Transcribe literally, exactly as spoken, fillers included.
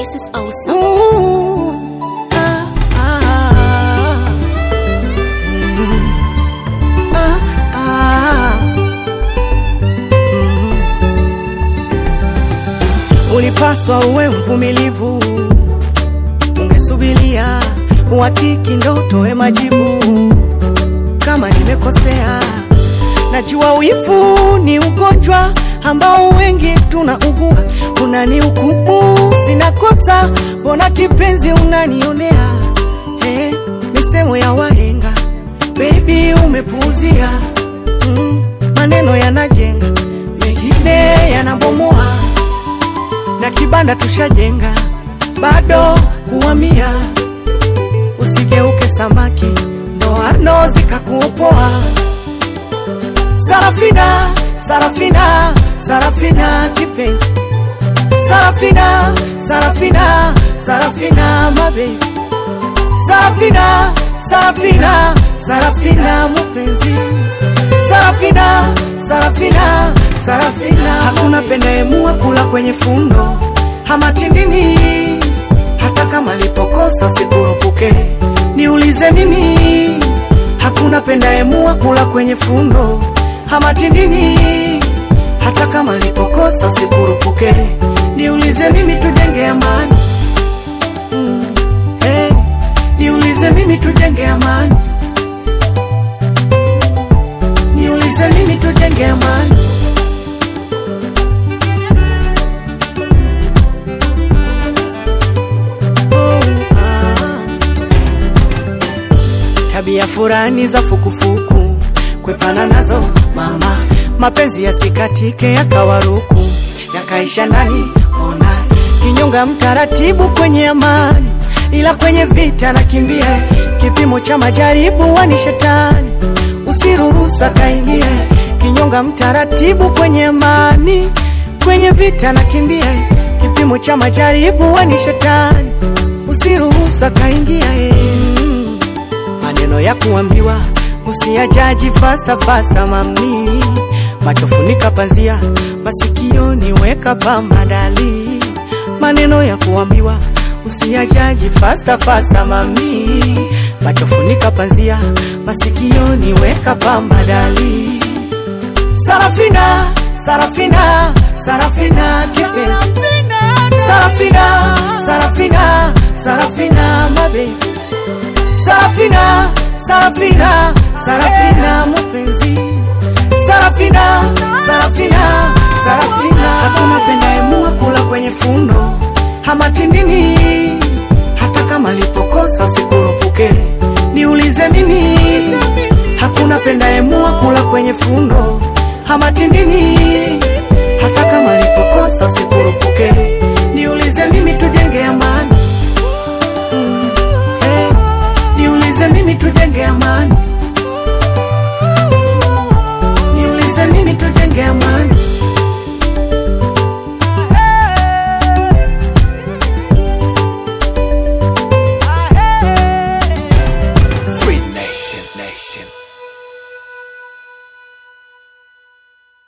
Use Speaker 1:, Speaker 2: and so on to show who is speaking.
Speaker 1: This is awesome.
Speaker 2: Ooh, ah, ah, mm, ah, ah, mm. Ulipaswa uwe mvumilivu, ungesubilia uhakiki ndo utoe majibu. Kama nimekosea, najua wivu ni ugonjwa ambao wengi tunaugua. Unanihukumu sina kosa, mbona kipenzi unanionea? Hey, misemo ya wahenga baby umepuuzia. mm, Maneno yanajenga, mengine yanabomoa, na kibanda tushajenga bado kuhamia. Usigeuke samaki ndoano zikakuopoa. Sarafina, Sarafina, Sarafina kipenzi. Sarafina, Sarafina, Sarafina my baby. Sarafina, Sarafina, Sarafina mpenzi. Sarafina, Sarafina, Sarafina. Hakuna pendaemua kula kwenye fundo ama tindini. Hata kama lipokosa sikurupuke, niulize mimi. Hakuna pendaemua kula kwenye fundo ama tindini. Hata kama lipokosa sikurupuke, niulize mimi tujenge amani. mm. Hey, niulize mimi tujenge amani. Niulize mimi tujenge amani. Oh, ah. Tabia furani za fukufuku kwepana nazo mama. Mapenzi yasikatike yakawaruku, yakaisha ndani ona. Kinyonga mtaratibu kwenye amani, ila kwenye vita nakimbia. Kipimo cha majaribu wani shetani, usiruhusa kaingie. Kinyonga mtaratibu kwenye amani, kwenye vita nakimbia. Kipimo cha majaribu wani shetani, usiruhusa kaingia. mm. Maneno ya kuambiwa usiyajaji fasta fasta mami. Macho funika pazia, masikioni weka pamadali. Maneno ya kuambiwa usiyajaji fasta fasta mami. Macho funika pazia, masikioni weka pamadali. Sarafina, Sarafina, Sarafina kipenzi. Sarafina, Sarafina, Sarafina my baby. Sarafina, Sarafina, Sarafina mpenzi. Sarafina, Sarafina, Sarafina. Hakuna pendaemua kula kwenye fundo ama tindini. Hata kama lipokosa sikurupuke, niulize mimi. Hakuna pendaemua kula kwenye fundo ama tindini. Hata kama lipokosa sikurupuke,